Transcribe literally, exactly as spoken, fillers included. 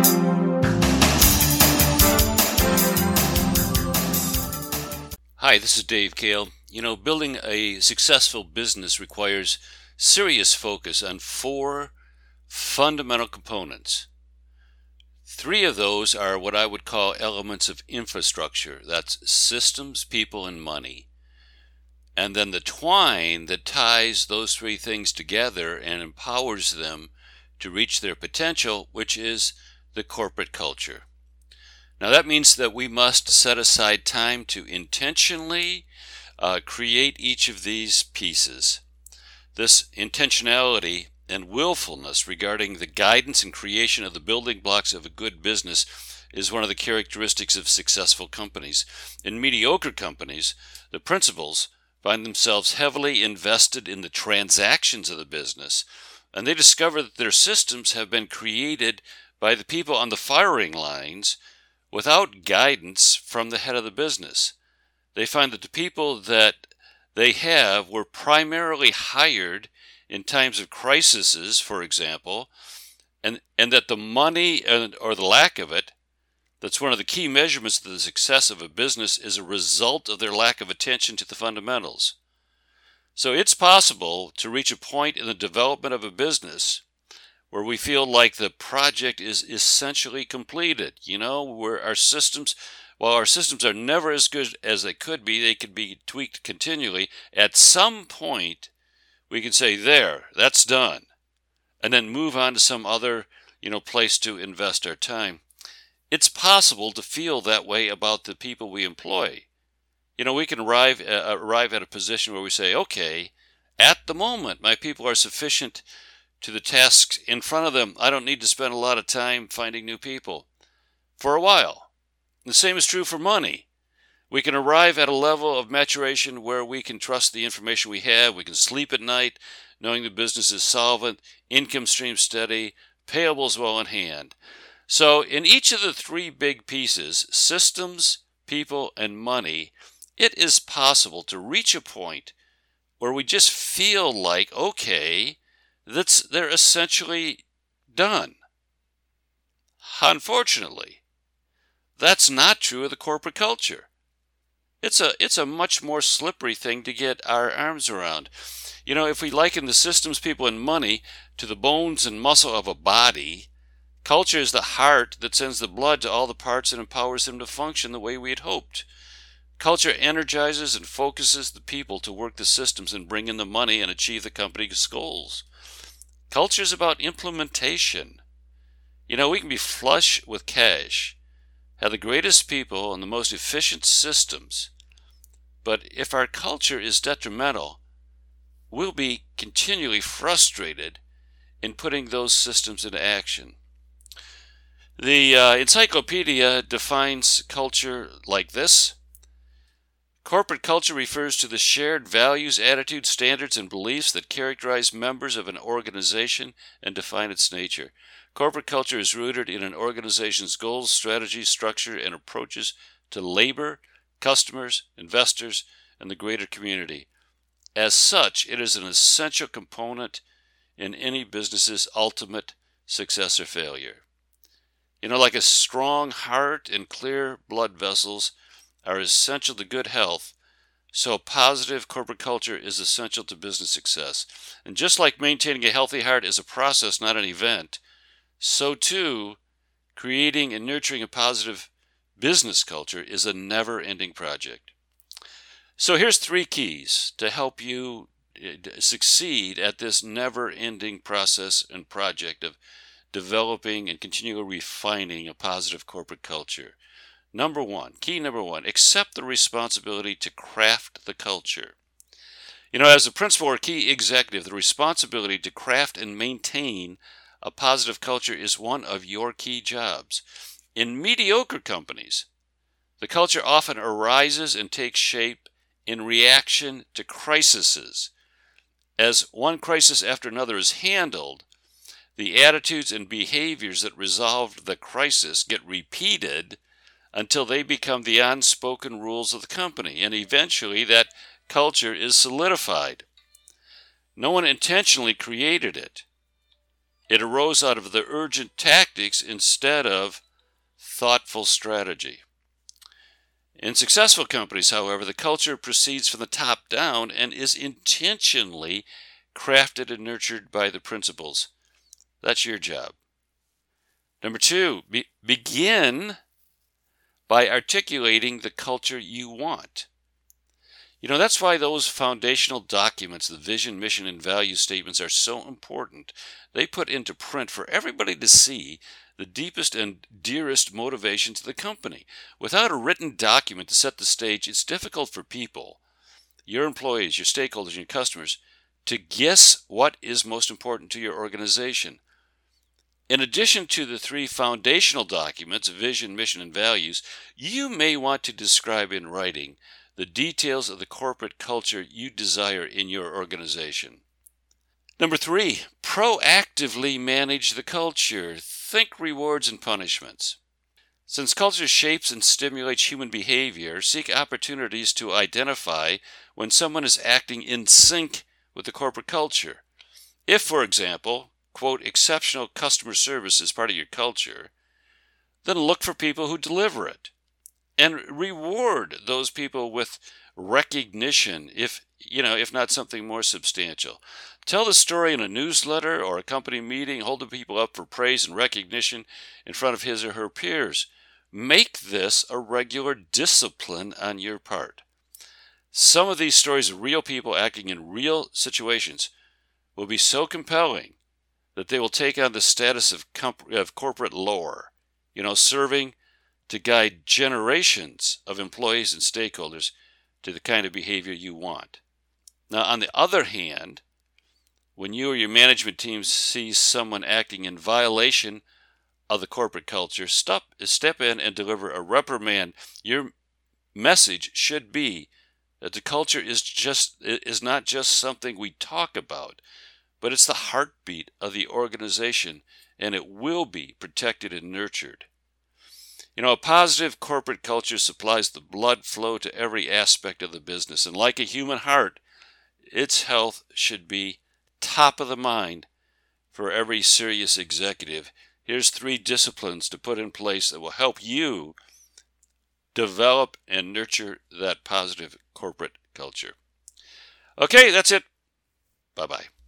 Hi, this is Dave Kale. You know, building a successful business requires serious focus on four fundamental components. Three of those are what I would call elements of infrastructure. That's systems, people, and money. And then the twine that ties those three things together and empowers them to reach their potential, which is the corporate culture. Now that means that we must set aside time to intentionally uh, create each of these pieces. This intentionality and willfulness regarding the guidance and creation of the building blocks of a good business is one of the characteristics of successful companies. In mediocre companies, the principals find themselves heavily invested in the transactions of the business, and they discover that their systems have been created by the people on the firing lines without guidance from the head of the business. They find that the people that they have were primarily hired in times of crises, for example, and, and that the money and, or the lack of it, that's one of the key measurements of the success of a business, is a result of their lack of attention to the fundamentals. So it's possible to reach a point in the development of a business where we feel like the project is essentially completed, you know, where our systems, while our systems are never as good as they could be, they could be tweaked continually. At some point, we can say, there, that's done, and then move on to some other, you know, place to invest our time. It's possible to feel that way about the people we employ. You know, we can arrive, uh, arrive at a position where we say, okay, at the moment, my people are sufficient to the tasks in front of them. I don't need to spend a lot of time finding new people for a while. The same is true for money. We can arrive at a level of maturation where we can trust the information we have. We can sleep at night knowing the business is solvent, income stream steady, payables well in hand. So in each of the three big pieces, systems, people, and money, it is possible to reach a point where we just feel like, okay, that's they're essentially done. Unfortunately, that's not true of the corporate culture. It's a it's a much more slippery thing to get our arms around. You know, if we liken the systems, people, and money to the bones and muscle of a body, culture is the heart that sends the blood to all the parts and empowers them to function the way we had hoped. Culture energizes and focuses the people to work the systems and bring in the money and achieve the company's goals. Culture is about implementation. You know, we can be flush with cash, have the greatest people and the most efficient systems, but if our culture is detrimental, we'll be continually frustrated in putting those systems into action. The uh, encyclopedia defines culture like this. Corporate culture refers to the shared values, attitudes, standards, and beliefs that characterize members of an organization and define its nature. Corporate culture is rooted in an organization's goals, strategies, structure, and approaches to labor, customers, investors, and the greater community. As such, it is an essential component in any business's ultimate success or failure. You know, like a strong heart and clear blood vessels are essential to good health, so a positive corporate culture is essential to business success. And just like maintaining a healthy heart is a process, not an event, so too, creating and nurturing a positive business culture is a never-ending project. So here's three keys to help you succeed at this never-ending process and project of developing and continually refining a positive corporate culture. Number one, key number one, accept the responsibility to craft the culture. You know, as a principal or key executive, the responsibility to craft and maintain a positive culture is one of your key jobs. In mediocre companies, the culture often arises and takes shape in reaction to crises. As one crisis after another is handled, the attitudes and behaviors that resolved the crisis get repeated until they become the unspoken rules of the company, and eventually that culture is solidified. No one intentionally created it. It arose out of the urgent tactics instead of thoughtful strategy. In successful companies, however, the culture proceeds from the top down and is intentionally crafted and nurtured by the principals. That's your job. Number two, be, begin by articulating the culture you want. You know, that's why those foundational documents, the vision, mission, and value statements, are so important. They put into print for everybody to see the deepest and dearest motivations of the company. Without a written document to set the stage, it's difficult for people, your employees, your stakeholders, and your customers, to guess what is most important to your organization. In addition to the three foundational documents, vision, mission, and values, you may want to describe in writing the details of the corporate culture you desire in your organization. Number three, proactively manage the culture. Think rewards and punishments. Since culture shapes and stimulates human behavior, seek opportunities to identify when someone is acting in sync with the corporate culture. If, for example, quote, exceptional customer service is part of your culture, then look for people who deliver it. And reward those people with recognition, if you know, if not something more substantial. Tell the story in a newsletter or a company meeting, holding people up for praise and recognition in front of his or her peers. Make this a regular discipline on your part. Some of these stories of real people acting in real situations will be so compelling that they will take on the status of, comp- of corporate lore, you know, serving to guide generations of employees and stakeholders to the kind of behavior you want. Now, on the other hand, when you or your management team sees someone acting in violation of the corporate culture, stop, step in and deliver a reprimand. Your message should be that the culture is just is not just something we talk about, but it's the heartbeat of the organization, and it will be protected and nurtured. You know, a positive corporate culture supplies the blood flow to every aspect of the business, and like a human heart, its health should be top of the mind for every serious executive. Here's three disciplines to put in place that will help you develop and nurture that positive corporate culture. Okay, that's it. Bye-bye.